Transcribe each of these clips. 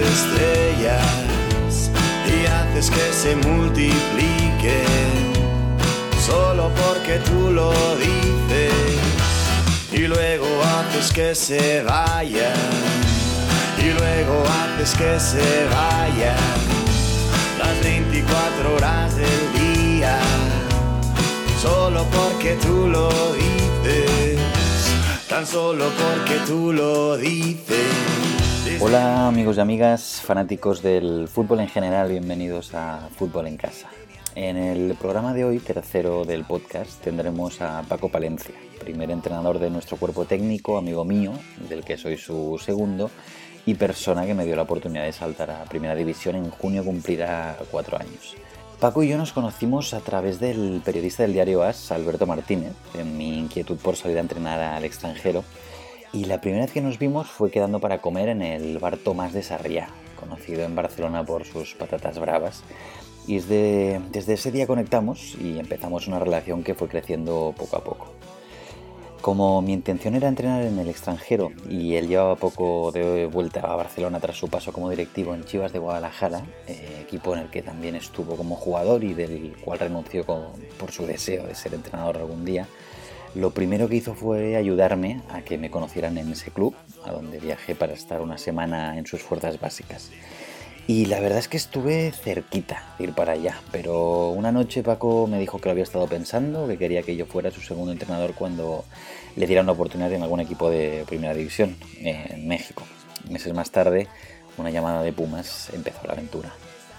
estrellas y haces que se multipliquen solo porque tú lo dices, y luego haces que se vayan, y luego haces que se vayan las 24 horas del día solo porque tú lo dices, tan solo porque tú lo dices. Hola amigos y amigas, fanáticos del fútbol en general, bienvenidos a Fútbol en Casa. En el programa de hoy, tercero del podcast, tendremos a Paco Palencia, primer entrenador de nuestro cuerpo técnico, amigo mío, del que soy su segundo, y persona que me dio la oportunidad de saltar a Primera División. En junio cumplirá 4 años. Paco y yo nos conocimos a través del periodista del diario AS, Alberto Martínez, en mi inquietud por salir a entrenar al extranjero. Y la primera vez que nos vimos fue quedando para comer en el bar Tomás de Sarriá, conocido en Barcelona por sus patatas bravas. Y desde ese día conectamos y empezamos una relación que fue creciendo poco a poco. Como mi intención era entrenar en el extranjero y él llevaba poco de vuelta a Barcelona tras su paso como directivo en Chivas de Guadalajara, equipo en el que también estuvo como jugador y del cual renunció por su deseo de ser entrenador algún día, lo primero que hizo fue ayudarme a que me conocieran en ese club, a donde viajé para estar una semana en sus fuerzas básicas. Y la verdad es que estuve cerquita de ir para allá, pero una noche Paco me dijo que lo había estado pensando, que quería que yo fuera su segundo entrenador cuando le dieran una oportunidad en algún equipo de Primera División en México. Meses más tarde, una llamada de Pumas, empezó la aventura.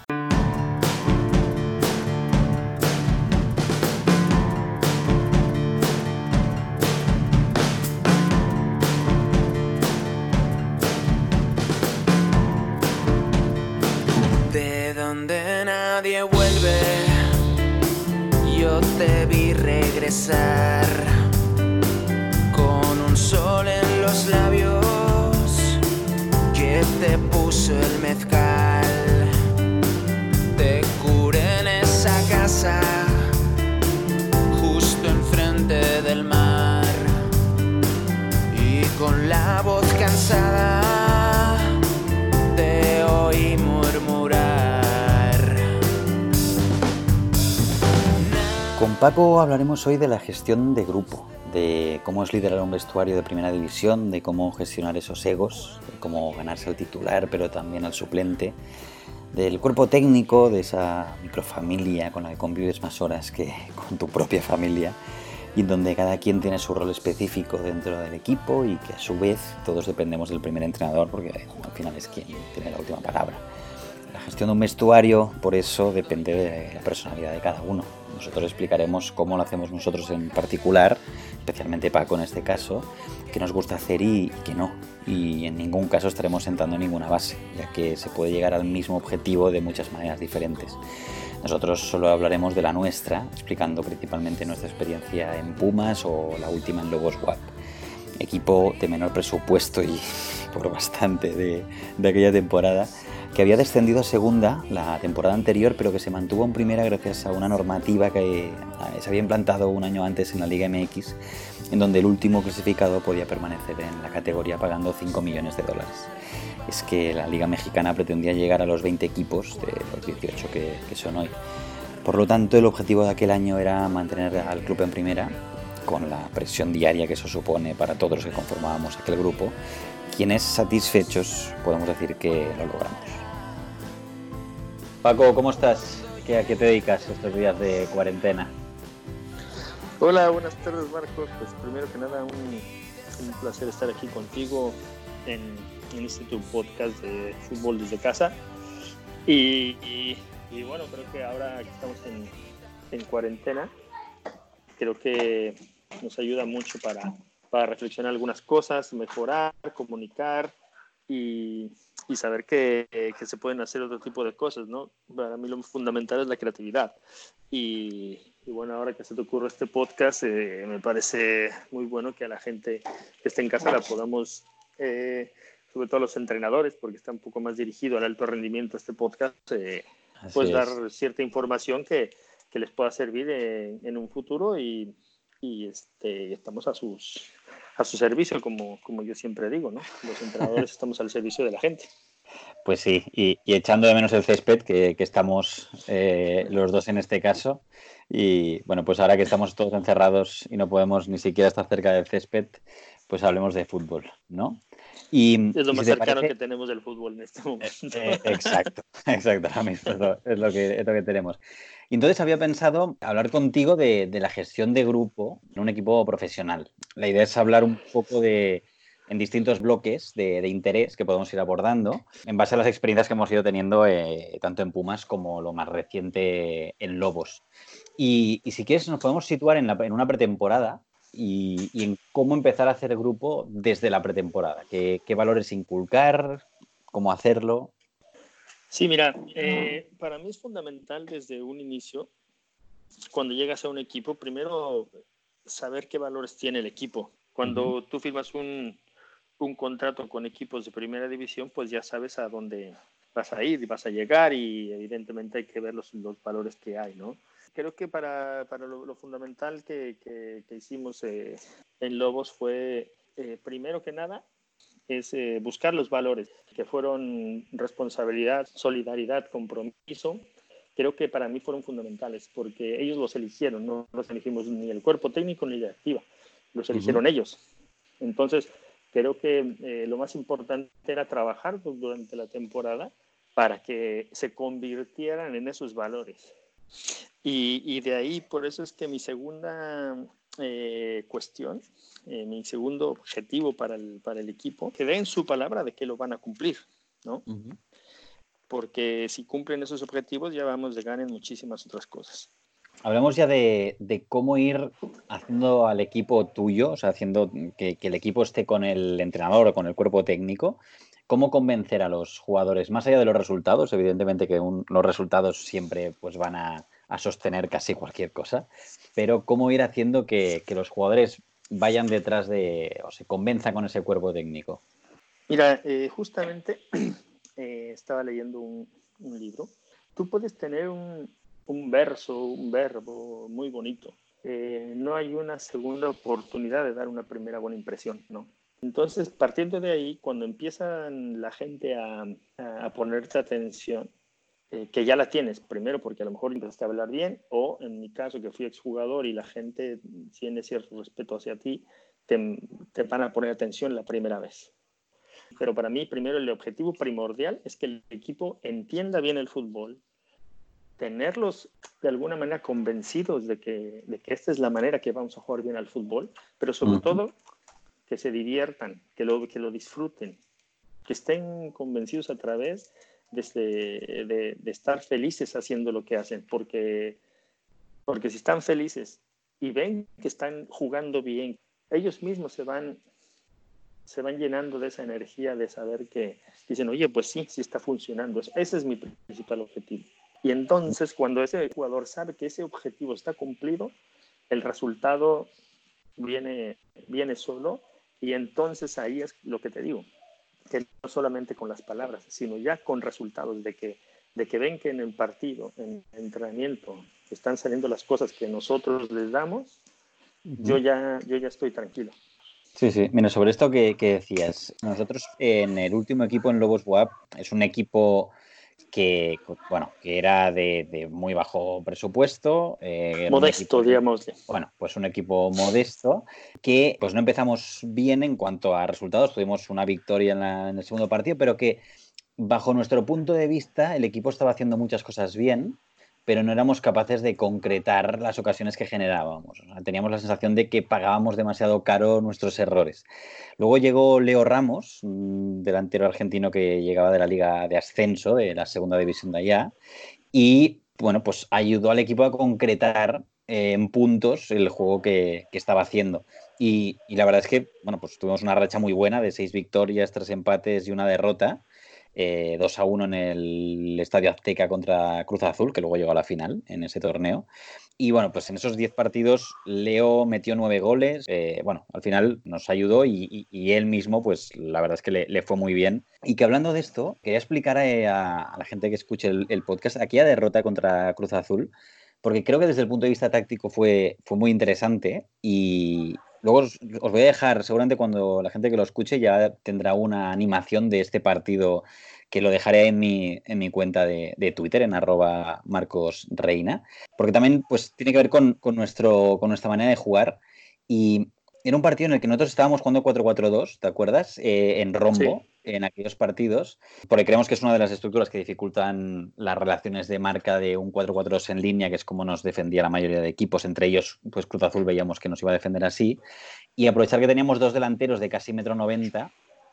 De donde nadie vuelve, yo te vi regresar con un sol en los labios que te puso el mezcal. Te curé en esa casa justo enfrente del mar y con la voz cansada te oí murmurar. Con Paco hablaremos hoy de la gestión de grupo, de cómo es liderar un vestuario de Primera División, de cómo gestionar esos egos, de cómo ganarse al titular pero también al suplente, del cuerpo técnico, de esa microfamilia con la que convives más horas que con tu propia familia y donde cada quien tiene su rol específico dentro del equipo y que a su vez todos dependemos del primer entrenador porque al final es quien tiene la última palabra. La gestión de un vestuario, por eso, depende de la personalidad de cada uno. Nosotros explicaremos cómo lo hacemos nosotros en particular, especialmente Paco en este caso, qué nos gusta hacer y qué no. Y en ningún caso estaremos sentando ninguna base, ya que se puede llegar al mismo objetivo de muchas maneras diferentes. Nosotros solo hablaremos de la nuestra, explicando principalmente nuestra experiencia en Pumas o la última en Lobos WAP, equipo de menor presupuesto y por bastante de aquella temporada, que había descendido a segunda la temporada anterior, pero que se mantuvo en primera gracias a una normativa que se había implantado un año antes en la Liga MX, en donde el último clasificado podía permanecer en la categoría pagando $5 millones. Es que la Liga Mexicana pretendía llegar a los 20 equipos de los 18 que son hoy. Por lo tanto, el objetivo de aquel año era mantener al club en primera, con la presión diaria que eso supone para todos los que conformábamos aquel grupo, quienes satisfechos podemos decir que lo logramos. Paco, ¿cómo estás? ¿A qué te dedicas estos días de cuarentena? Hola, buenas tardes Marcos. Pues primero que nada un placer estar aquí contigo en este tu podcast de fútbol desde casa. Y bueno, creo que ahora que estamos en cuarentena, creo que nos ayuda mucho para reflexionar algunas cosas, mejorar, comunicar y saber que se pueden hacer otro tipo de cosas, ¿no? Para mí lo fundamental es la creatividad. Y bueno, ahora que se te ocurre este podcast, me parece muy bueno que a la gente que esté en casa la podamos, sobre todo a los entrenadores, porque está un poco más dirigido al alto rendimiento este podcast, pues dar cierta información que les pueda servir en un futuro y estamos a su servicio, como yo siempre digo, ¿no? Los entrenadores estamos al servicio de la gente. Pues sí, y echando de menos el césped, que estamos los dos en este caso. Y bueno, pues ahora que estamos todos encerrados y no podemos ni siquiera estar cerca del césped, pues hablemos de fútbol, ¿no? Es lo Y si más te cercano parece, que tenemos del fútbol en este momento. exacto, exacto, ahora mismo es lo que tenemos. Y entonces había pensado hablar contigo de la gestión de grupo en un equipo profesional. La idea es hablar un poco en distintos bloques de interés que podemos ir abordando en base a las experiencias que hemos ido teniendo tanto en Pumas como lo más reciente en Lobos. Y si quieres nos podemos situar en una pretemporada y en cómo empezar a hacer grupo desde la pretemporada. ¿Qué valores inculcar? ¿Cómo hacerlo? Sí, mira, para mí es fundamental desde un inicio, cuando llegas a un equipo, primero saber qué valores tiene el equipo. Uh-huh. Cuando tú firmas un contrato con equipos de primera división, pues ya sabes a dónde vas a ir y vas a llegar y evidentemente hay que ver los valores que hay, ¿no? Creo que para lo fundamental que hicimos en Lobos fue, primero que nada, es buscar los valores que fueron responsabilidad, solidaridad, compromiso. Creo que para mí fueron fundamentales porque ellos los eligieron, no los elegimos ni el cuerpo técnico ni la directiva, los Uh-huh. eligieron ellos. Entonces, creo que lo más importante era trabajar durante la temporada para que se convirtieran en esos valores. Y de ahí, por eso es que mi segunda cuestión, mi segundo objetivo para el equipo, que den su palabra de que lo van a cumplir, ¿no? Uh-huh. Porque si cumplen esos objetivos ya vamos de ganar en muchísimas otras cosas. Hablemos ya de cómo ir haciendo al equipo tuyo, o sea, haciendo que el equipo esté con el entrenador o con el cuerpo técnico. ¿Cómo convencer a los jugadores? Más allá de los resultados, evidentemente que los resultados siempre pues, van a sostener casi cualquier cosa, pero cómo ir haciendo que los jugadores vayan detrás o se convenzan con ese cuerpo técnico. Mira, justamente estaba leyendo un libro. Tú puedes tener un verso, un verbo muy bonito. No hay una segunda oportunidad de dar una primera buena impresión, ¿no? Entonces, partiendo de ahí, cuando empiezan la gente a ponerte atención, que ya la tienes, primero porque a lo mejor empezaste a hablar bien, o en mi caso que fui exjugador y la gente tiene cierto respeto hacia ti, te van a poner atención la primera vez. Pero para mí, primero, el objetivo primordial es que el equipo entienda bien el fútbol, tenerlos de alguna manera convencidos de que esta es la manera que vamos a jugar bien al fútbol, pero sobre Uh-huh. todo que se diviertan, que lo disfruten, que estén convencidos a través de estar felices haciendo lo que hacen, porque si están felices y ven que están jugando bien, ellos mismos se van llenando de esa energía de saber que dicen, oye, pues sí, sí está funcionando. Ese es mi principal objetivo. Y entonces, cuando ese jugador sabe que ese objetivo está cumplido, el resultado viene solo. Y entonces ahí es lo que te digo, que no solamente con las palabras, sino ya con resultados de que ven que en el partido, en el entrenamiento, están saliendo las cosas que nosotros les damos, yo Uh-huh. ya estoy tranquilo. Sí, sí. Mira, sobre esto que decías, nosotros en el último equipo en Lobos WAP es un equipo bueno, que era de muy bajo presupuesto, era un Modesto, equipo, digamos. bueno, pues un equipo modesto, que pues no empezamos bien en cuanto a resultados, tuvimos una victoria en el segundo partido, pero que bajo nuestro punto de vista el equipo estaba haciendo muchas cosas bien, pero no éramos capaces de concretar las ocasiones que generábamos. O sea, teníamos la sensación de que pagábamos demasiado caro nuestros errores. Luego llegó Leo Ramos, un delantero argentino que llegaba de la liga de ascenso, de la segunda división de allá, y bueno, pues ayudó al equipo a concretar en puntos el juego que estaba haciendo. Y la verdad es que, bueno, pues tuvimos una racha muy buena de 6 victorias, 3 empates y una derrota. 2-1 en el Estadio Azteca contra Cruz Azul, que luego llegó a la final en ese torneo. Y bueno, pues en esos 10 partidos Leo metió 9 goles. Bueno, al final nos ayudó y él mismo, pues la verdad es que le fue muy bien. Y que hablando de esto, quería explicar a la gente que escuche el podcast aquella derrota contra Cruz Azul, porque creo que desde el punto de vista táctico fue muy interesante Luego os voy a dejar, seguramente cuando la gente que lo escuche ya tendrá una animación de este partido que lo dejaré en mi cuenta de Twitter, en @marcosreina, porque también pues, tiene que ver con nuestra manera de jugar. Y era un partido en el que nosotros estábamos jugando 4-4-2, ¿te acuerdas? En Sí, rombo, en aquellos partidos, porque creemos que es una de las estructuras que dificultan las relaciones de marca de un 4-4-2 en línea, que es como nos defendía la mayoría de equipos. Entre ellos, pues Cruz Azul veíamos que nos iba a defender así. Y aprovechar que teníamos dos delanteros de casi 1,90 m,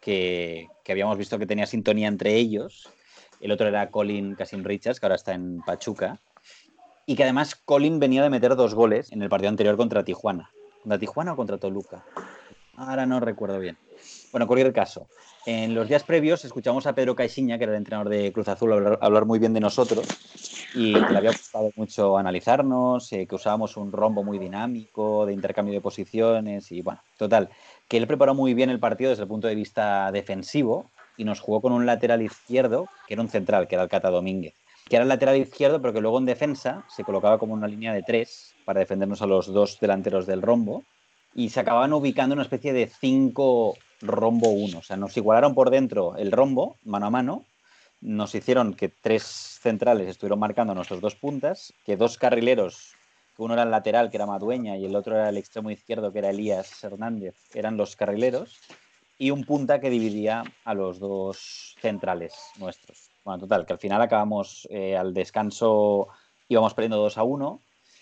que habíamos visto que tenía sintonía entre ellos. El otro era Colin Kasim Richards, que ahora está en Pachuca. Y que además Colin venía de meter 2 goles en el partido anterior contra Tijuana. ¿Contra Tijuana o contra Toluca? Ahora no recuerdo bien. Bueno, cualquier caso. En los días previos escuchamos a Pedro Caixinha, que era el entrenador de Cruz Azul, hablar muy bien de nosotros y que le había gustado mucho analizarnos, que usábamos un rombo muy dinámico, de intercambio de posiciones y bueno, total, que él preparó muy bien el partido desde el punto de vista defensivo y nos jugó con un lateral izquierdo, que era un central, que era el Cata Domínguez, que era el lateral izquierdo, pero que luego en defensa se colocaba como una línea de 3 para defendernos a los dos delanteros del rombo y se acababan ubicando en una especie de 5 rombo 1. O sea, nos igualaron por dentro el rombo, mano a mano, nos hicieron que 3 centrales estuvieron marcando nuestros 2 puntas, que 2 carrileros, que uno era el lateral, que era Madueña, y el otro era el extremo izquierdo, que era Elías Hernández, eran los carrileros, y un punta que dividía a los 2 centrales nuestros. Bueno, total, que al final acabamos al descanso, íbamos perdiendo 2-1,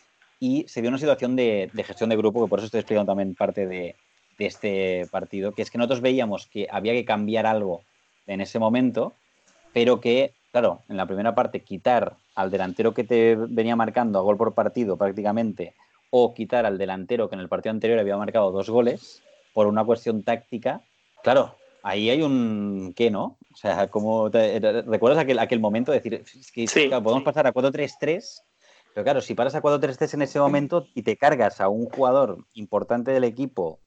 y se dio una situación de gestión de grupo, que por eso estoy explicando también parte de este partido, que es que nosotros veíamos que había que cambiar algo en ese momento, pero que, claro, en la primera parte quitar al delantero que te venía marcando a gol por partido prácticamente, o quitar al delantero que en el partido anterior había marcado 2 goles, por una cuestión táctica, claro, ahí hay un qué, ¿no? O sea, ¿recuerdas aquel momento de decir, es que sí, claro, podemos pasar a 4-3-3, pero claro, si paras a 4-3-3 en ese momento y te cargas a un jugador importante del equipo,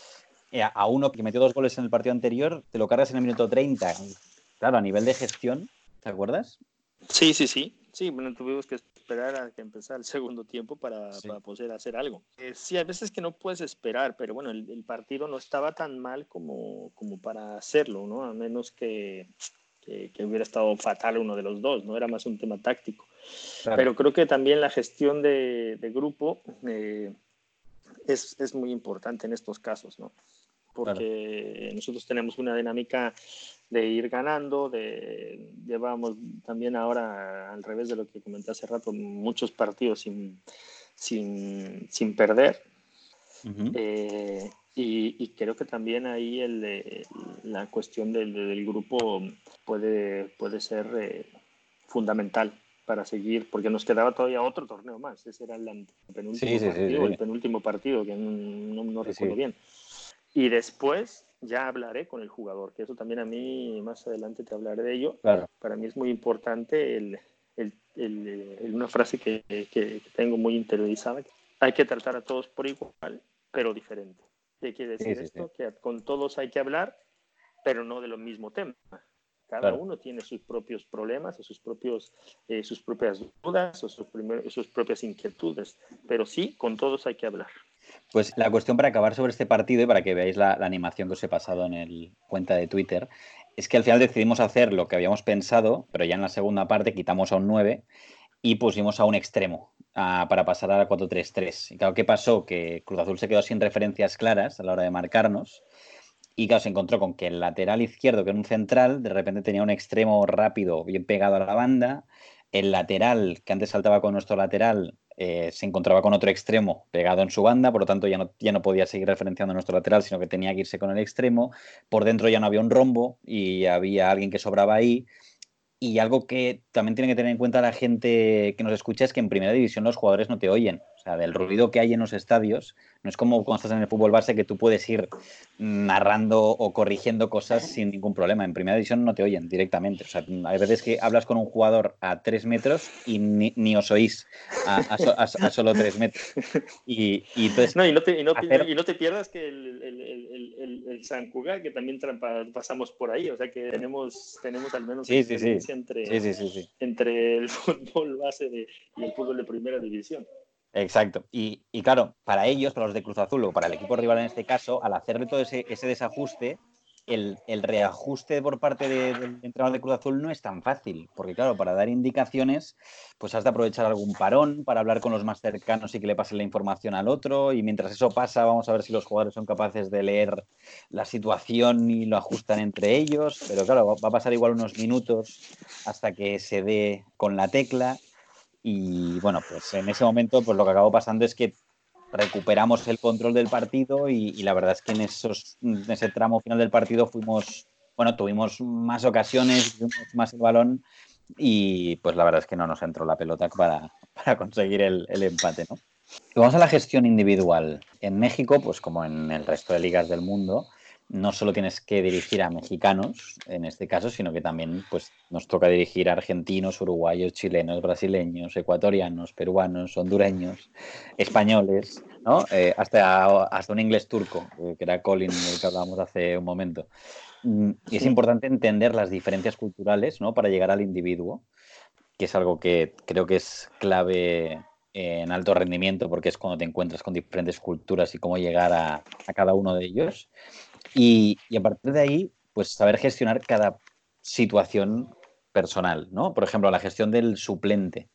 a uno que metió 2 goles en el partido anterior, te lo cargas en el minuto 30. Claro, a nivel de gestión, ¿te acuerdas? sí, sí, sí. Sí, bueno, tuvimos que esperar a que empezara el segundo tiempo para Sí. poder hacer algo. Sí, hay veces que no puedes esperar, pero bueno, el partido no estaba tan mal como para hacerlo, ¿no? A menos que hubiera estado fatal uno de los dos, ¿no? Era más un tema táctico. Claro, Pero creo que también la gestión de grupo es muy importante en estos casos, ¿no? claro. Porque nosotros tenemos una dinámica de ir ganando, llevamos también ahora, al revés de lo que comenté hace rato, muchos partidos sin perder. Uh-huh. Y creo que también ahí la cuestión del grupo puede ser fundamental para seguir, porque nos quedaba todavía otro torneo más. Ese era el Sí, penúltimo sí, sí, partido, el sí. penúltimo partido, que no Sí, recuerdo sí. bien. Y después ya hablaré con el jugador, que eso también a mí más adelante te hablaré de ello. Claro, Para mí es muy importante una frase que tengo muy interiorizada. Hay que tratar a todos por igual, pero diferente. ¿Qué quiere sí, decir sí, sí. esto? Que con todos hay que hablar, pero no de lo mismo tema. Cada Claro. uno tiene sus propios problemas, sus propias dudas o sus propias inquietudes, pero sí, con todos hay que hablar. Pues la cuestión para acabar sobre este partido y para que veáis la animación que os he pasado en el cuenta de Twitter, es que al final decidimos hacer lo que habíamos pensado, pero ya en la segunda parte quitamos a un 9 y pusimos a un extremo para pasar a la 4-3-3. Y claro, ¿qué pasó? Que Cruz Azul se quedó sin referencias claras a la hora de marcarnos. Y claro, se encontró con que el lateral izquierdo, que era un central, de repente tenía un extremo rápido, bien pegado a la banda. El lateral, que antes saltaba con nuestro lateral, se encontraba con otro extremo pegado en su banda, por lo tanto ya no podía seguir referenciando a nuestro lateral, sino que tenía que irse con el extremo. Por dentro ya no había un rombo y había alguien que sobraba ahí. Y algo que también tiene que tener en cuenta la gente que nos escucha es que en primera división los jugadores no te oyen. O sea, del ruido que hay en los estadios, no es como cuando estás en el fútbol base que tú puedes ir narrando o corrigiendo cosas sin ningún problema. En primera división no te oyen directamente. O sea, hay veces que hablas con un jugador a 3 metros y ni os oís a solo 3 metros. Y entonces, No, hacer... y no te pierdas que el San Cugat, que también pasamos por ahí, o sea que tenemos al menos Sí, sí, sí. experiencia Sí, sí, sí, sí. entre el fútbol base y el fútbol de primera división. Exacto. Y claro, para ellos, para los de Cruz Azul o para el equipo rival en este caso, al hacerle todo ese desajuste, el reajuste por parte del entrenador de Cruz Azul no es tan fácil, porque claro, para dar indicaciones, pues has de aprovechar algún parón para hablar con los más cercanos y que le pasen la información al otro, y mientras eso pasa, vamos a ver si los jugadores son capaces de leer la situación y lo ajustan entre ellos, pero claro, va a pasar igual unos minutos hasta que se dé con la tecla. Y bueno, pues en ese momento, pues lo que acabó pasando es que recuperamos el control del partido y la verdad es que en ese tramo final del partido tuvimos más ocasiones, tuvimos más el balón y pues la verdad es que no nos entró la pelota para conseguir el empate, ¿no? Y vamos a la gestión individual. En México, pues como en el resto de ligas del mundo, no solo tienes que dirigir a mexicanos, en este caso, sino que también pues, nos toca dirigir a argentinos, uruguayos, chilenos, brasileños, ecuatorianos, peruanos, hondureños, españoles, ¿no? Hasta un inglés turco, que era Colin, del que hablábamos hace un momento. Y es Sí. importante entender las diferencias culturales, ¿no? Para llegar al individuo, que es algo que creo que es clave en alto rendimiento, porque es cuando te encuentras con diferentes culturas y cómo llegar a cada uno de ellos. Y a partir de ahí, pues saber gestionar cada situación personal, ¿no? Por ejemplo, la gestión del suplente.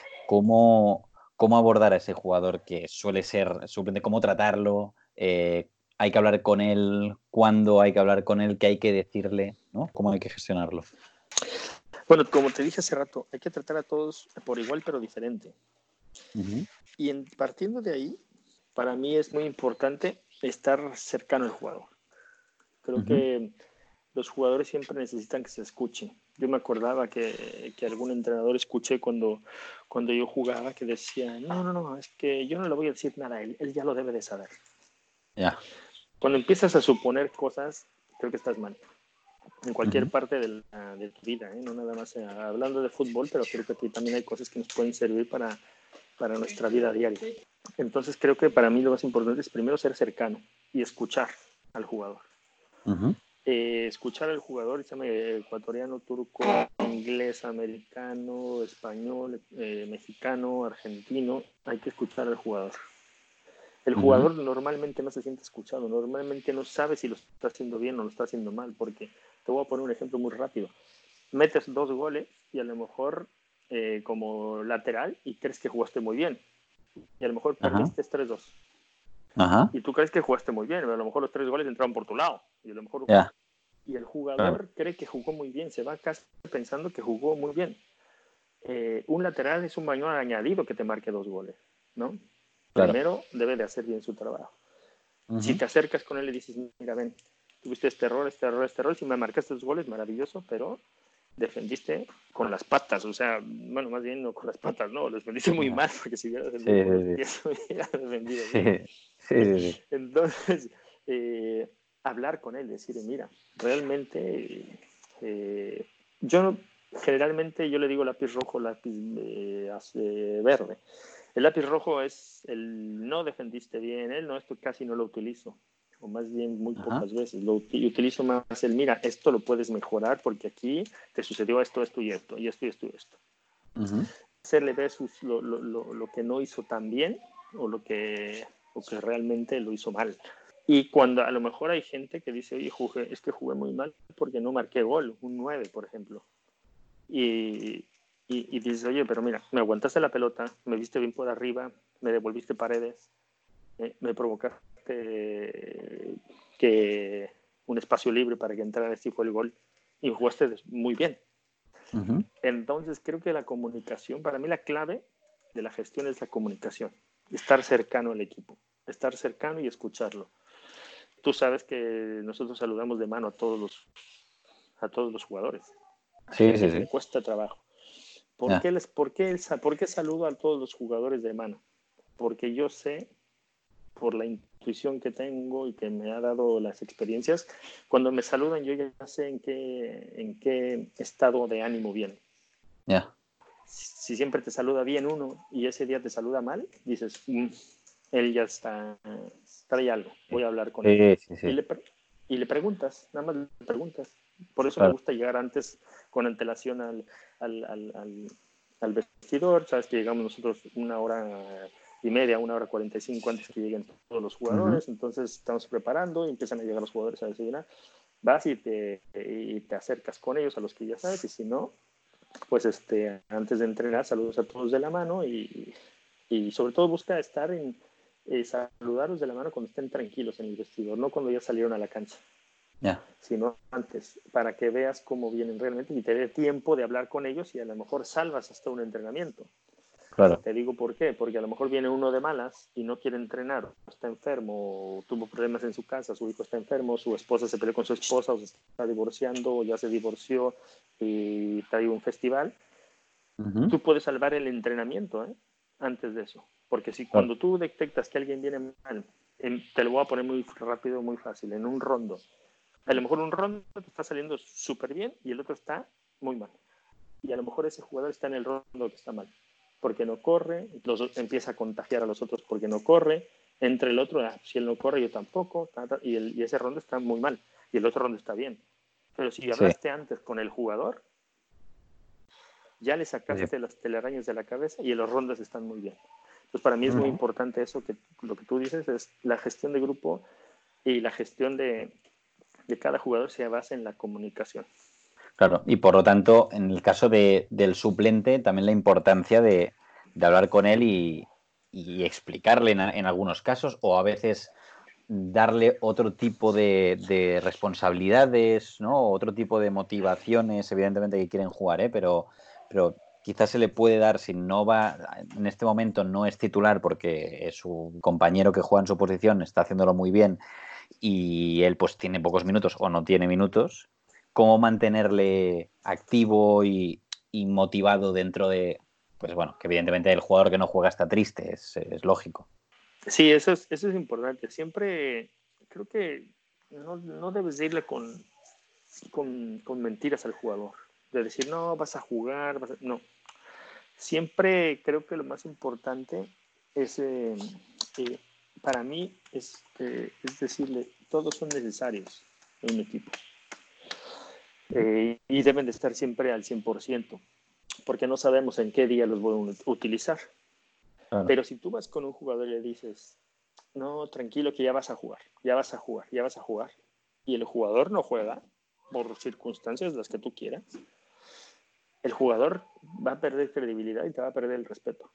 Cómo abordar a ese jugador que suele ser suplente, cómo tratarlo, hay que hablar con él, cuándo hay que hablar con él, qué hay que decirle, ¿no? Cómo hay que gestionarlo. Bueno, como te dije hace rato, hay que tratar a todos por igual pero diferente. Uh-huh. Y partiendo de ahí, para mí es muy importante estar cercano al jugador. Creo que los jugadores siempre necesitan que se escuchen. Yo me acordaba que algún entrenador escuché cuando yo jugaba que decía, no, es que yo no le voy a decir nada a él ya lo debe de saber. Yeah. Cuando empiezas a suponer cosas, creo que estás mal. En cualquier parte de tu vida, no nada más hablando de fútbol, pero creo que aquí también hay cosas que nos pueden servir para nuestra vida diaria. Entonces creo que para mí lo más importante es primero ser cercano y escuchar al jugador. Escuchar al jugador, llame ecuatoriano, turco, inglés, americano, español, mexicano, argentino, hay que escuchar al jugador. El jugador normalmente no se siente escuchado, normalmente no sabe si lo está haciendo bien o lo está haciendo mal, porque te voy a poner un ejemplo muy rápido. Metes 2 goles y a lo mejor como lateral y crees que jugaste muy bien y a lo mejor perdiste 3-2. Y tú crees que jugaste muy bien, pero a lo mejor los 3 goles entraron por tu lado y a lo mejor y el jugador cree que jugó muy bien, se va casi pensando que jugó muy bien. Un lateral es un bañón añadido que te marque 2 goles, ¿no? Claro. Primero debe de hacer bien su trabajo. Si te acercas con él y dices, mira, ven, tuviste este error, si me marcaste 2 goles, maravilloso, pero defendiste con las patas, o sea, bueno, más bien no con las patas, no, lo defendiste muy mal, porque si hubieras defendido con los pies, hubieras defendido bien. Sí. Entonces, hablar con él, decirle, mira, realmente yo generalmente yo le digo lápiz rojo, lápiz verde. El lápiz rojo es el no defendiste bien, esto casi no lo utilizo, o más bien muy pocas veces. Lo utilizo más el, mira, esto lo puedes mejorar porque aquí te sucedió esto y esto. Hacerle ver lo que no hizo tan bien o lo que realmente lo hizo mal. Y cuando a lo mejor hay gente que dice, oye, es que jugué muy mal porque no marqué gol, un 9, por ejemplo. Y dices, oye, pero mira, me aguantaste la pelota, me viste bien por arriba, me devolviste paredes, me provocaste que un espacio libre para que entrara este fue el gol y jugaste muy bien. Entonces creo que la comunicación, para mí la clave de la gestión es la comunicación, estar cercano al equipo, estar cercano y escucharlo. Tú sabes que nosotros saludamos de mano a todos los jugadores. Sí. Me cuesta trabajo. ¿Por qué saludo a todos los jugadores de mano? Porque yo sé, por la intuición que tengo y que me ha dado las experiencias, cuando me saludan yo ya sé en qué estado de ánimo viene. Si siempre te saluda bien uno y ese día te saluda mal, dices, él ya trae algo, voy a hablar con él. Sí. Y le preguntas, nada más le preguntas. Por eso me gusta llegar antes con antelación al vestidor. Sabes que llegamos nosotros 1 hora 1:30, 1:45 antes que lleguen todos los jugadores. Entonces estamos preparando y empiezan a llegar los jugadores a desayunar. Vas y te acercas con ellos, a los que ya sabes, y si no, pues antes de entrenar saludos a todos de la mano y sobre todo busca estar saludarlos de la mano cuando estén tranquilos en el vestidor, no cuando ya salieron a la cancha, sino antes, para que veas cómo vienen realmente y te dé tiempo de hablar con ellos y a lo mejor salvas hasta un entrenamiento. Claro. Te digo por qué, porque a lo mejor viene uno de malas y no quiere entrenar, o está enfermo, o tuvo problemas en su casa, su hijo está enfermo, su esposa se peleó con su esposa, o se está divorciando, o ya se divorció y trae un festival. Tú puedes salvar el entrenamiento antes de eso, porque si cuando tú detectas que alguien viene mal, te lo voy a poner muy rápido, muy fácil, en un rondo, a lo mejor un rondo te está saliendo súper bien y el otro está muy mal, y a lo mejor ese jugador está en el rondo que está mal, porque no corre, empieza a contagiar a los otros porque no corre, entre el otro, si él no corre yo tampoco, y ese rondo está muy mal, y el otro rondo está bien, pero si hablaste antes con el jugador, ya le sacaste las telarañas de la cabeza y los rondos están muy bien. Entonces, para mí es muy importante eso, que lo que tú dices es la gestión de grupo y la gestión de cada jugador se basa en la comunicación. Claro, y por lo tanto, en el caso del suplente, también la importancia de hablar con él y explicarle en algunos casos, o a veces darle otro tipo de responsabilidades, ¿no? Otro tipo de motivaciones, evidentemente que quieren jugar, pero quizás se le puede dar, si no va, en este momento no es titular porque su compañero que juega en su posición está haciéndolo muy bien y él pues tiene pocos minutos o no tiene minutos, cómo mantenerle activo y motivado dentro de, pues bueno, que evidentemente el jugador que no juega está triste, es lógico. Sí, eso es importante. Siempre creo que no debes de irle con mentiras al jugador. De decir, no, vas a jugar, no. Siempre creo que lo más importante es, para mí, es decirle, todos son necesarios en un equipo. Y deben de estar siempre al 100%, porque no sabemos en qué día los voy a utilizar. Claro. Pero si tú vas con un jugador y le dices, no, tranquilo que ya vas a jugar, y el jugador no juega, por circunstancias las que tú quieras, el jugador va a perder credibilidad y te va a perder el respeto.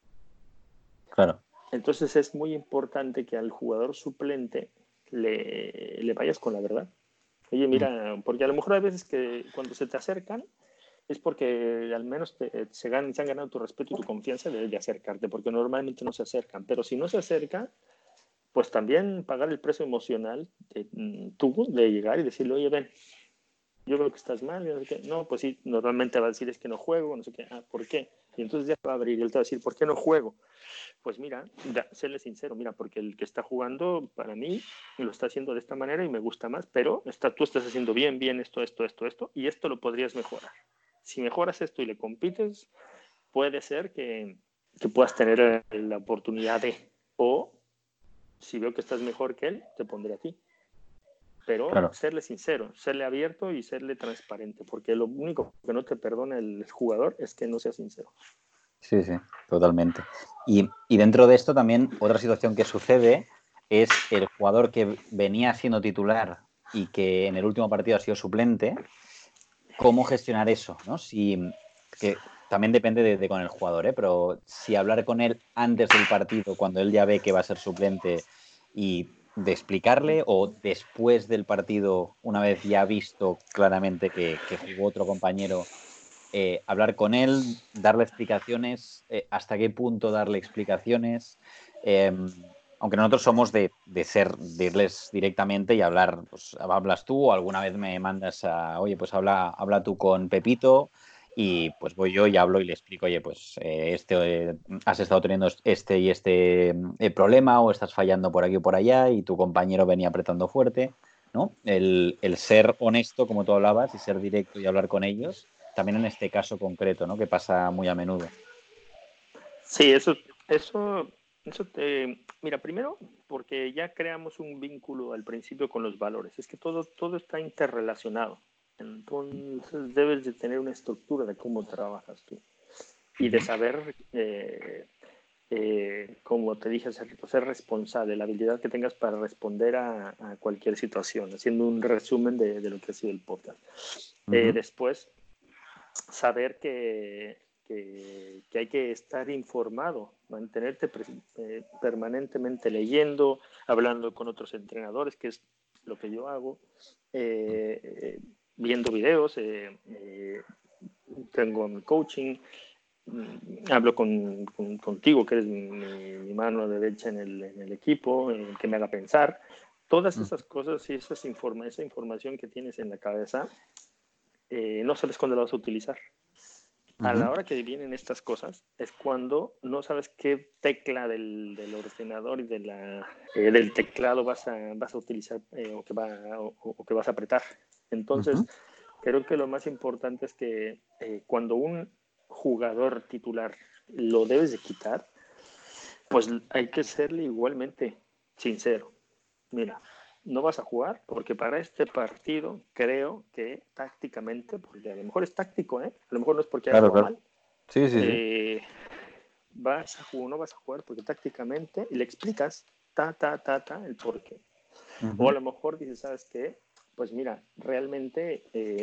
Claro. Entonces es muy importante que al jugador suplente le vayas con la verdad. Oye, mira, porque a lo mejor hay veces que cuando se te acercan es porque al menos se han ganado tu respeto y tu confianza de acercarte, porque normalmente no se acercan. Pero si no se acerca, pues también pagar el precio emocional de llegar y decirle, oye, ven, yo veo que estás mal, no sé qué. No, pues sí, normalmente va a decir es que no juego, no sé qué. ¿Por qué? Y entonces ya va a abrir y él te va a decir, ¿por qué no juego? Pues mira, séle sincero, mira, porque el que está jugando para mí lo está haciendo de esta manera y me gusta más, pero tú estás haciendo bien esto, y esto lo podrías mejorar. Si mejoras esto y le compites, puede ser que puedas tener la oportunidad o si veo que estás mejor que él, te pondré a ti. Pero claro, serle sincero, serle abierto y serle transparente, porque lo único que no te perdona el jugador es que no sea sincero. Sí, totalmente. Y dentro de esto también otra situación que sucede es el jugador que venía siendo titular y que en el último partido ha sido suplente, ¿cómo gestionar eso? ¿No? Que también depende de con el jugador, pero si hablar con él antes del partido, cuando él ya ve que va a ser suplente, y de explicarle, o después del partido, una vez ya ha visto claramente que jugó otro compañero, hablar con él, darle explicaciones, hasta qué punto darle explicaciones, aunque nosotros somos de irles directamente y hablar, pues hablas tú o alguna vez me mandas oye, pues habla tú con Pepito y pues voy yo y hablo y le explico, oye, pues has estado teniendo este y este problema o estás fallando por aquí o por allá y tu compañero venía apretando fuerte, ¿no? El ser honesto, como tú hablabas, y ser directo y hablar con ellos, también en este caso concreto, ¿no? Que pasa muy a menudo. Sí, mira, primero, porque ya creamos un vínculo al principio con los valores. Es que todo está interrelacionado. Entonces debes de tener una estructura de cómo trabajas tú y de saber como te dije, ser responsable, la habilidad que tengas para responder a cualquier situación, haciendo un resumen de lo que ha sido el podcast. Después, saber que hay que estar informado, mantenerte permanentemente leyendo, hablando con otros entrenadores, que es lo que yo hago, viendo videos, tengo mi coaching, hablo contigo, que eres mi mano derecha en el equipo, que me haga pensar. Todas esas cosas y esa información que tienes en la cabeza, no sabes cuándo la vas a utilizar. A la hora que vienen estas cosas es cuando no sabes qué tecla del ordenador y del teclado vas a utilizar o que vas a apretar. Entonces, creo que lo más importante es que cuando un jugador titular lo debes de quitar, pues hay que serle igualmente sincero. Mira, no vas a jugar porque para este partido creo que tácticamente, porque a lo mejor es táctico, a lo mejor no es porque haya jugado mal. Sí. No vas a jugar porque tácticamente, y le explicas el por qué. O a lo mejor dices, ¿sabes qué? Pues mira, realmente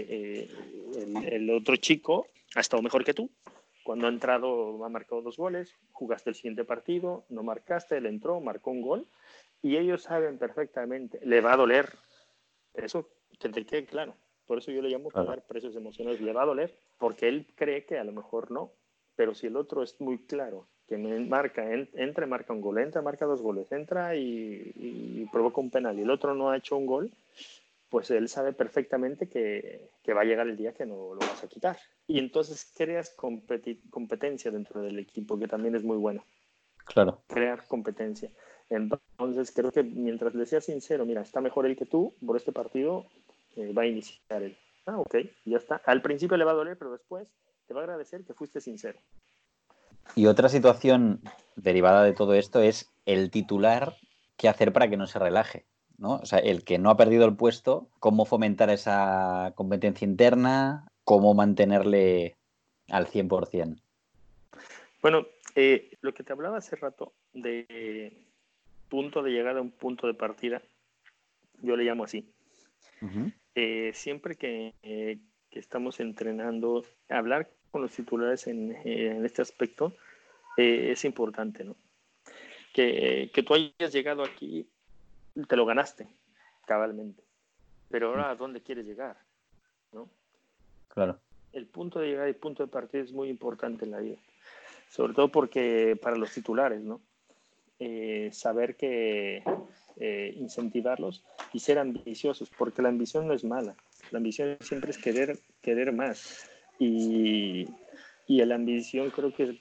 el otro chico ha estado mejor que tú. Cuando ha entrado ha marcado 2 goles, jugaste el siguiente partido, no marcaste, él entró, marcó un gol, y ellos saben perfectamente, le va a doler. Eso que te quede claro. Por eso yo le llamo pagar precios emocionales. Le va a doler porque él cree que a lo mejor no. Pero si el otro es muy claro, que me entra y marca un gol, entra, marca 2 goles, entra y provoca un penal y el otro no ha hecho un gol, pues él sabe perfectamente que va a llegar el día que no lo vas a quitar. Y entonces creas competencia dentro del equipo, que también es muy bueno. Claro. Crear competencia. Entonces creo que mientras le seas sincero, mira, está mejor él que tú, por este partido va a iniciar él. Ok, ya está. Al principio le va a doler, pero después te va a agradecer que fuiste sincero. Y otra situación derivada de todo esto es el titular, qué hacer para que no se relaje, ¿no? O sea, el que no ha perdido el puesto, cómo fomentar esa competencia interna, cómo mantenerle al 100%. Bueno, lo que te hablaba hace rato de punto de llegada a un punto de partida, yo le llamo así. Siempre que estamos entrenando, hablar con los titulares en este aspecto es importante, ¿no? Que tú hayas llegado aquí, te lo ganaste, cabalmente. Pero ahora, ¿a dónde quieres llegar? ¿No? Claro. El punto de llegada y punto de partida es muy importante en la vida. Sobre todo porque para los titulares, ¿no? Saber que incentivarlos y ser ambiciosos, porque la ambición no es mala. La ambición siempre es querer más. Y la ambición creo que es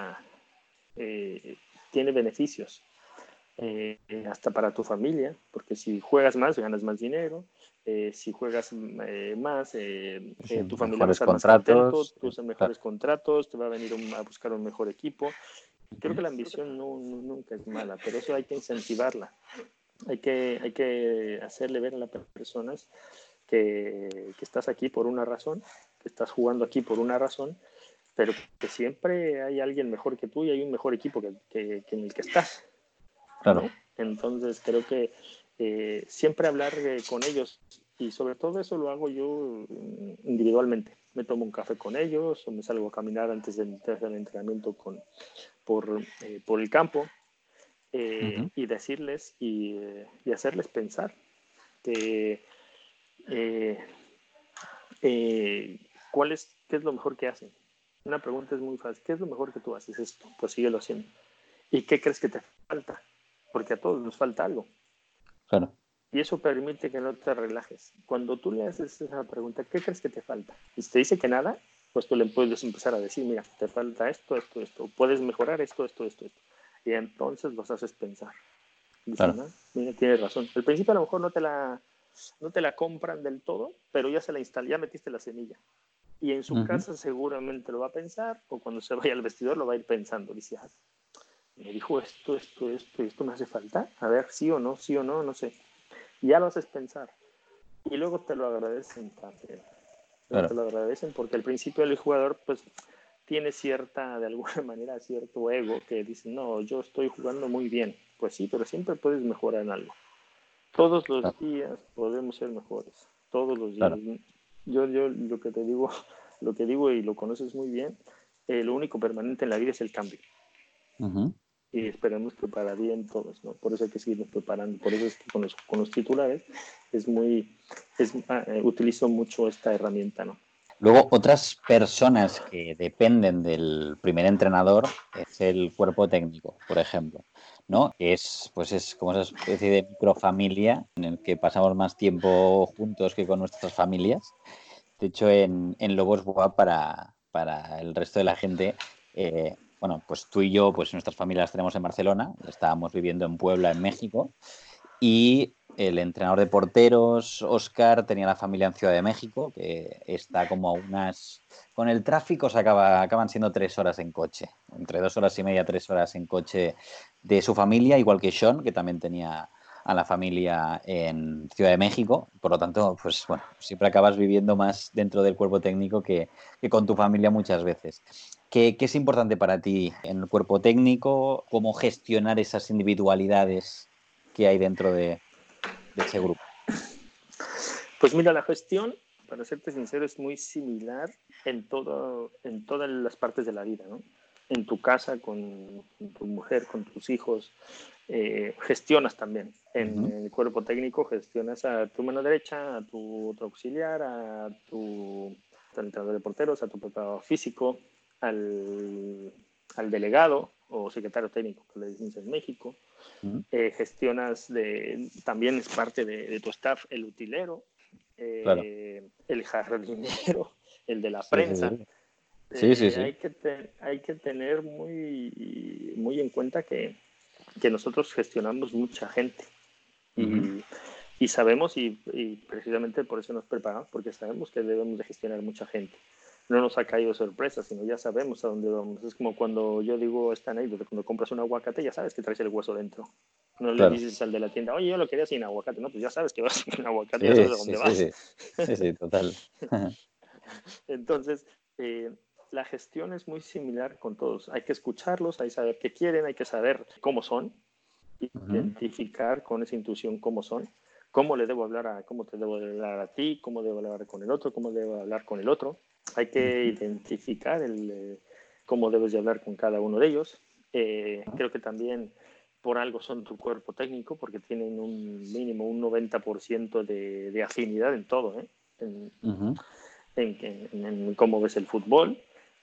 tiene beneficios. Hasta para tu familia, porque si juegas más, ganas más dinero. Si juegas más, tu familia va a estar más contento, tus mejores contratos, te va a venir a buscar un mejor equipo. Creo que la ambición nunca es mala, pero eso hay que incentivarla. Hay que hacerle ver a las personas que estás aquí por una razón, que estás jugando aquí por una razón, pero que siempre hay alguien mejor que tú y hay un mejor equipo que en el que estás. Claro. ¿No? Entonces creo que siempre hablar con ellos, y sobre todo eso lo hago yo individualmente. Me tomo un café con ellos o me salgo a caminar antes del entrenamiento por el campo, y decirles y hacerles pensar que qué es lo mejor que hacen. Una pregunta es muy fácil: ¿qué es lo mejor que tú haces? Esto, pues síguelo haciendo. ¿Y qué crees que te falta? Porque a todos nos falta algo. Claro. Y eso permite que no te relajes. Cuando tú le haces esa pregunta, ¿qué crees que te falta? Y si te dice que nada, pues tú le puedes empezar a decir, mira, te falta esto, puedes mejorar esto. Y entonces los haces pensar. Dicen, Claro. Mira, tienes razón. Al principio a lo mejor no te la compran del todo, pero ya ya metiste la semilla. Y en su casa seguramente lo va a pensar, o cuando se vaya al vestidor lo va a ir pensando. Dice, me dijo esto me hace falta. A ver, sí o no, no sé. Y ya lo haces pensar. Y luego te lo agradecen también. Claro. Te lo agradecen porque al principio el jugador, pues, tiene de alguna manera, cierto ego que dice, no, yo estoy jugando muy bien. Pues sí, pero siempre puedes mejorar en algo. Todos los Claro, días podemos ser mejores. Todos los días. claro. Yo lo que te digo, lo que digo y lo conoces muy bien, lo único permanente en la vida es el cambio. Ujú. Y esperemos que para bien todos, ¿no? Por eso hay que seguirnos preparando. Por eso es que con los titulares utilizo mucho esta herramienta, ¿no? Luego, otras personas que dependen del primer entrenador es el cuerpo técnico, por ejemplo, ¿no? Que es, pues es como esa especie de microfamilia en el que pasamos más tiempo juntos que con nuestras familias. De hecho, en Lobos Buap, para el resto de la gente, bueno, pues tú y yo, pues nuestras familias las tenemos en Barcelona, estábamos viviendo en Puebla, en México, y el entrenador de porteros, Óscar, tenía la familia en Ciudad de México, que está como a unas... Con el tráfico acaban siendo 3 horas en coche, entre 2 horas y media, 3 horas en coche de su familia, igual que Sean, que también tenía a la familia en Ciudad de México. Por lo tanto, pues bueno, siempre acabas viviendo más dentro del cuerpo técnico que con tu familia muchas veces. ¿Qué es importante para ti en el cuerpo técnico? ¿Cómo gestionar esas individualidades que hay dentro de ese grupo? Pues mira, la gestión, para serte sincero, es muy similar en todas las partes de la vida, ¿no? En tu casa, con tu mujer, con tus hijos, gestionas también. En Ujú. el cuerpo técnico gestionas a tu mano derecha, a tu otro auxiliar, a tu entrenador de porteros, a tu preparador físico, al delegado o secretario técnico que le decimos en México. Ujú. También es parte de tu staff el utilero, Claro. el jardinero, el de la Sí, sí, prensa. sí. Sí, sí, sí. Hay que tener muy en cuenta que nosotros gestionamos mucha gente Ujú. y, y sabemos, y precisamente por eso nos preparamos, porque sabemos que debemos de gestionar mucha gente. No nos ha caído sorpresa, sino ya sabemos a dónde vamos. Es como cuando yo digo esta anécdota, cuando compras un aguacate ya sabes que traes el hueso dentro. No le Claro. dices al de la tienda, oye, yo lo quería sin aguacate. No, pues ya sabes que vas sin aguacate, ya Sí, sabes a sí, dónde sí, vas. sí. Sí, sí, total. Entonces, la gestión es muy similar con todos. Hay que escucharlos, hay que saber qué quieren, hay que saber cómo son, Ujú. identificar con esa intuición cómo son, cómo te debo hablar a ti, cómo debo hablar con el otro, cómo debo hablar con el otro. Hay que Ujú. identificar cómo debes de hablar con cada uno de ellos. Creo que también por algo son tu cuerpo técnico, porque tienen un mínimo, un 90% de afinidad en todo, ¿eh? En, Ujú. en cómo ves el fútbol,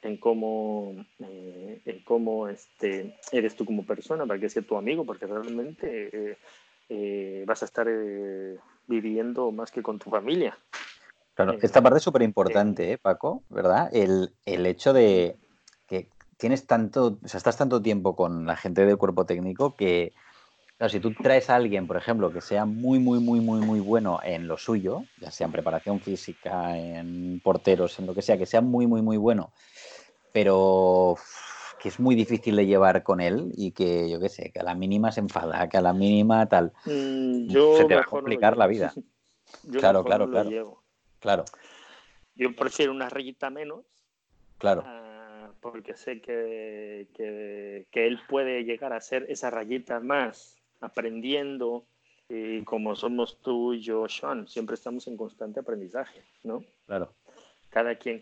en cómo eres tú como persona, para que sea tu amigo, porque realmente vas a estar viviendo más que con tu familia. Claro, Eh, esta parte es súper eh, importante, ¿eh, Paco? ¿Verdad? El hecho de que tienes tanto, o sea, estás tanto tiempo con la gente del cuerpo técnico que, claro, si tú traes a alguien, por ejemplo, que sea muy, muy, muy, muy, muy bueno en lo suyo, ya sea en preparación física, en porteros, en lo que sea, que sea muy, muy, muy bueno, pero que es muy difícil de llevar con él y que, yo qué sé, que a la mínima se enfada, que a la mínima tal, se yo te va a mejor no lo complicar llevo. la vida. Yo Claro, mejor claro, no lo claro, llevo. claro, Yo prefiero una rayita menos, claro. porque sé que él puede llegar a ser esa rayita más, aprendiendo, y como somos tú y yo, Sean, siempre estamos en constante aprendizaje, ¿no? Claro. Cada quien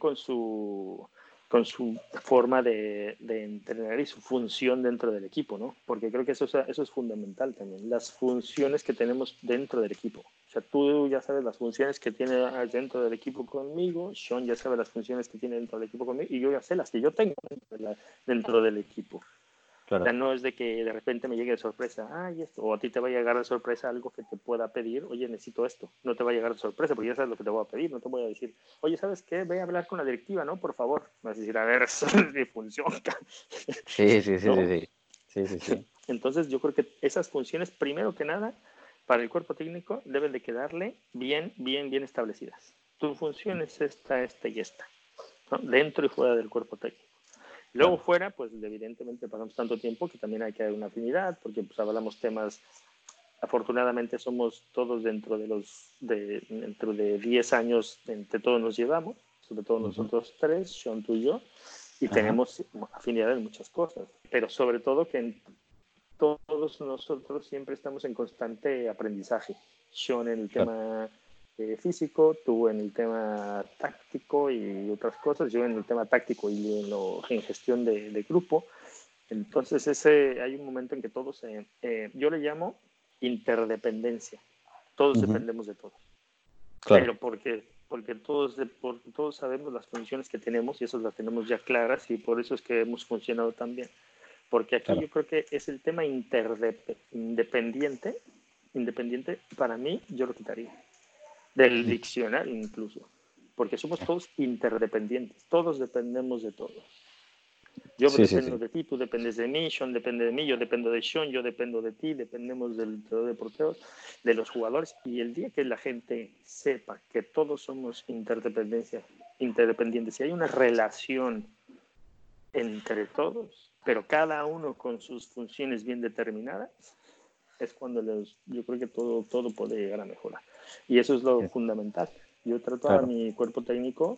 con su forma de entrenar y su función dentro del equipo, ¿no? Porque creo que eso es fundamental también, las funciones que tenemos dentro del equipo. O sea, tú ya sabes las funciones que tiene dentro del equipo conmigo, Sean ya sabe las funciones que tiene dentro del equipo conmigo y yo ya sé las que yo tengo dentro del equipo. O sea, Claro. no es de que de repente me llegue de sorpresa, esto, o a ti te va a llegar de sorpresa algo que te pueda pedir, oye, necesito esto. No te va a llegar de sorpresa porque ya sabes lo que te voy a pedir, no te voy a decir, oye, ¿sabes qué? Ve a hablar con la directiva, ¿no? Por favor. Me vas a decir, a ver, eso es mi función, Sí, sí, sí, sí, ¿no? sí. Sí, sí, sí. Entonces, yo creo que esas funciones, primero que nada, para el cuerpo técnico, deben de quedarle bien establecidas. Tu función es esta y esta, ¿no? Dentro y fuera del cuerpo técnico. Luego Claro. fuera, pues evidentemente pasamos tanto tiempo que también hay que haber una afinidad, porque pues hablamos temas, afortunadamente somos todos dentro de 10 años, entre todos nos llevamos, sobre todo Ujú. nosotros tres, Sean, tú y yo, y tenemos afinidad en muchas cosas, pero sobre todo que todos nosotros siempre estamos en constante aprendizaje. Yo en el tema físico, tú en el tema táctico y otras cosas, yo en el tema táctico y en gestión de grupo. Entonces hay un momento en que todos, yo le llamo interdependencia. Todos dependemos de todos. Claro. Pero porque todos sabemos las funciones que tenemos y esas las tenemos ya claras y por eso es que hemos funcionado tan bien. Porque aquí yo creo que es el tema independiente, para mí yo lo quitaría. Del diccionario incluso. Porque somos todos interdependientes. Todos dependemos de todos. Yo dependo de ti, tú dependes de mí, Sean depende de mí, yo dependo de Sean, yo dependo de ti, dependemos del entrenador de porteros, de los jugadores. Y el día que la gente sepa que todos somos interdependientes, y hay una relación entre todos, pero cada uno con sus funciones bien determinadas, es cuando yo creo que todo puede llegar a mejorar. Y eso es lo fundamental. Yo trato a mi cuerpo técnico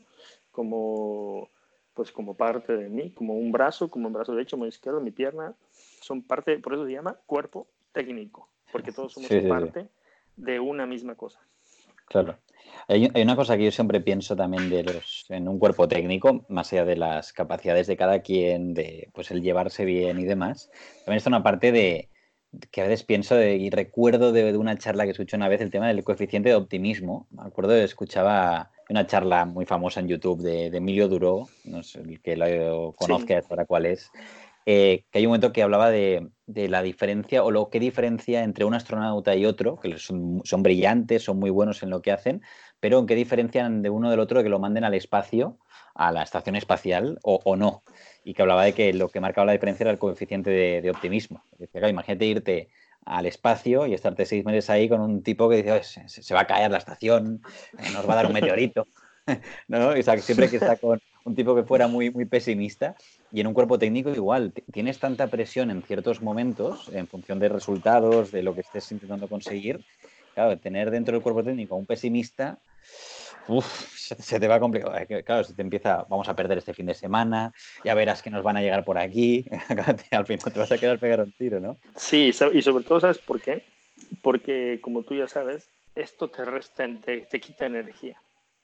como parte de mí, como un brazo derecho, mano izquierdo, mi pierna, son parte, por eso se llama cuerpo técnico, porque todos somos parte de una misma cosa. Claro. Hay una cosa que yo siempre pienso también en un cuerpo técnico, más allá de las capacidades de cada quien, de pues el llevarse bien y demás, también está una parte de que a veces pienso y recuerdo de una charla que escuché una vez el tema del coeficiente de optimismo. Me acuerdo que escuchaba una charla muy famosa en YouTube de Emilio Duró, no sé, el que lo conozca sabrá cuál es, que hay un momento que hablaba de la diferencia o lo que diferencia entre un astronauta y otro, que son brillantes, son muy buenos en lo que hacen, pero en qué diferencian de uno del otro de que lo manden al espacio, a la estación espacial o no. Y que hablaba de que lo que marcaba la diferencia era el coeficiente de optimismo. Decía, claro, imagínate irte al espacio y estarte 6 meses ahí con un tipo que dice, se va a caer la estación, nos va a dar un meteorito. ¿No? O sea, siempre que está con un tipo que fuera muy, muy pesimista. Y en un cuerpo técnico igual, tienes tanta presión en ciertos momentos, en función de resultados, de lo que estés intentando conseguir. Claro, tener dentro del cuerpo técnico a un pesimista, se te va a complicar. Claro, se te empieza, vamos a perder este fin de semana, ya verás que nos van a llegar por aquí. Al final te vas a quedar pegar un tiro, ¿no? Sí, y sobre todo, ¿sabes por qué? Porque, como tú ya sabes, esto te resta, te quita energía.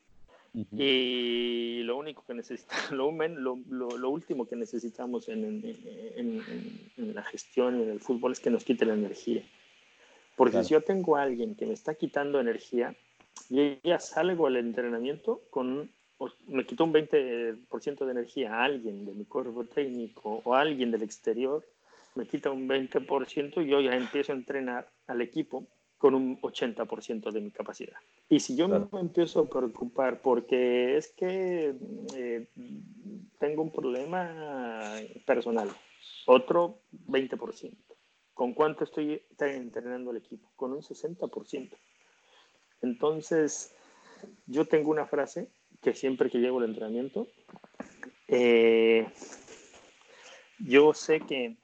Y lo único que necesitamos, lo último que necesitamos en la gestión y en el fútbol es que nos quite la energía. Porque si yo tengo a alguien que me está quitando energía, yo ya salgo al entrenamiento me quito un 20% de energía a alguien de mi cuerpo técnico o a alguien del exterior, me quita un 20% y yo ya empiezo a entrenar al equipo con un 80% de mi capacidad. Y si yo me empiezo a preocupar porque es que tengo un problema personal, otro 20%. ¿Con cuánto estoy entrenando al equipo? Con un 60%. Entonces, yo tengo una frase que siempre que llego al entrenamiento, yo sé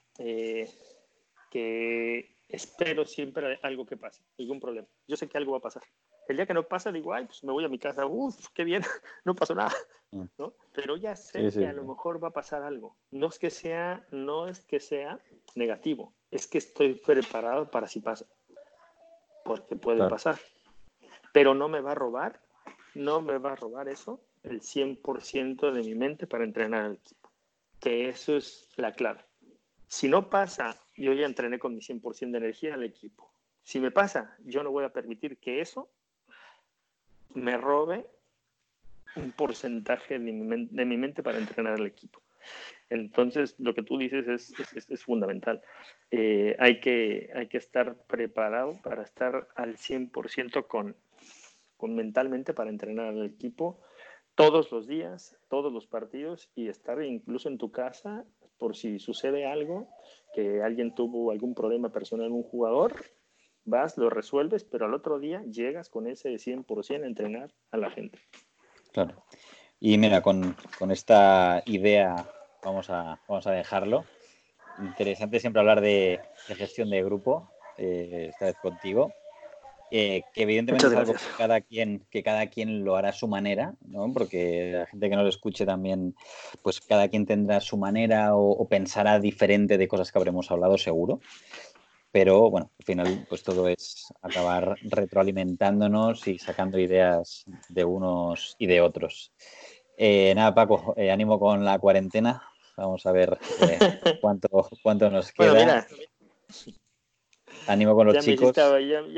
que espero siempre algo que pase, algún problema. Yo sé que algo va a pasar. El día que no pasa, digo, ay, pues me voy a mi casa, qué bien, no pasó nada, ¿no? Pero ya sé que a lo mejor va a pasar algo. No es que sea negativo, es que estoy preparado para si pasa, porque puede pasar. Pero no me va a robar eso el 100% de mi mente para entrenar al equipo. Que eso es la clave. Si no pasa, yo ya entrené con mi 100% de energía al equipo. Si me pasa, yo no voy a permitir que eso me robe un porcentaje de mi mente para entrenar al equipo. Entonces, lo que tú dices es fundamental. Hay que estar preparado para estar al 100% con mentalmente para entrenar al equipo todos los días, todos los partidos y estar incluso en tu casa por si sucede algo, que alguien tuvo algún problema personal en un jugador, vas, lo resuelves, pero al otro día llegas con ese 100% a entrenar a la gente. Claro. Y mira, con esta idea vamos a dejarlo. Interesante siempre hablar de gestión de grupo, esta vez contigo. que evidentemente Muchas es algo gracias. que cada quien lo hará a su manera, ¿no? Porque la gente que nos escuche también, pues cada quien tendrá su manera o pensará diferente de cosas que habremos hablado, seguro. Pero bueno, al final, pues todo es acabar retroalimentándonos y sacando ideas de unos y de otros. Nada, Paco, ánimo con la cuarentena. Vamos a ver cuánto nos Bueno, queda. mira, Ánimo con los ya me hiciste, chicos.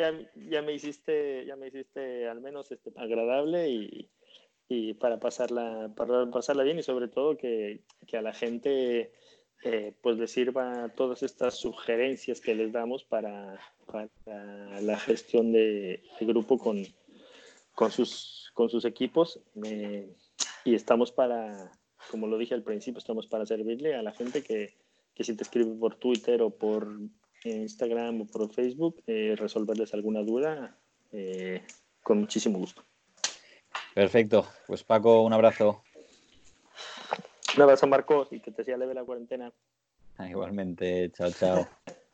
ya me hiciste al menos agradable y para pasarla bien y sobre todo que a la gente pues les sirva todas estas sugerencias que les damos para la gestión de grupo con sus equipos. Y estamos para, como lo dije al principio, estamos para servirle a la gente que si te escribe por Twitter o por Instagram o por Facebook, resolverles alguna duda con muchísimo gusto. Perfecto. Pues Paco, un abrazo. Un abrazo, Marcos, y que te sea leve la cuarentena. Igualmente, chao, chao.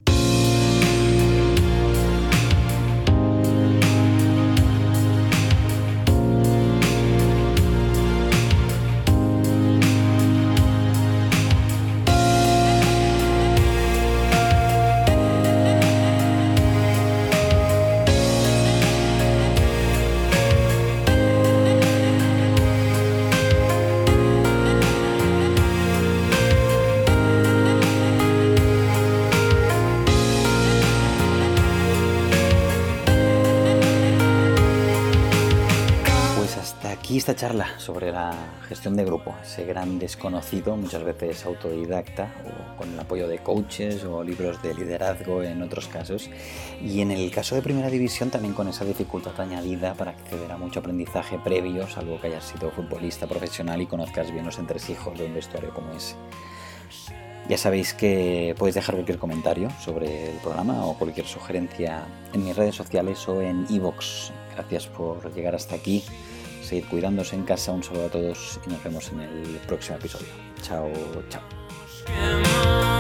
Aquí esta charla sobre la gestión de grupo, ese gran desconocido, muchas veces autodidacta o con el apoyo de coaches o libros de liderazgo en otros casos, y en el caso de Primera División también con esa dificultad añadida para acceder a mucho aprendizaje previo, salvo que hayas sido futbolista profesional y conozcas bien los entresijos de un vestuario como ese. Ya sabéis que podéis dejar cualquier comentario sobre el programa o cualquier sugerencia en mis redes sociales o en iVoox. Gracias por llegar hasta aquí. Seguid cuidándose en casa, un saludo a todos y nos vemos en el próximo episodio. Chao, chao.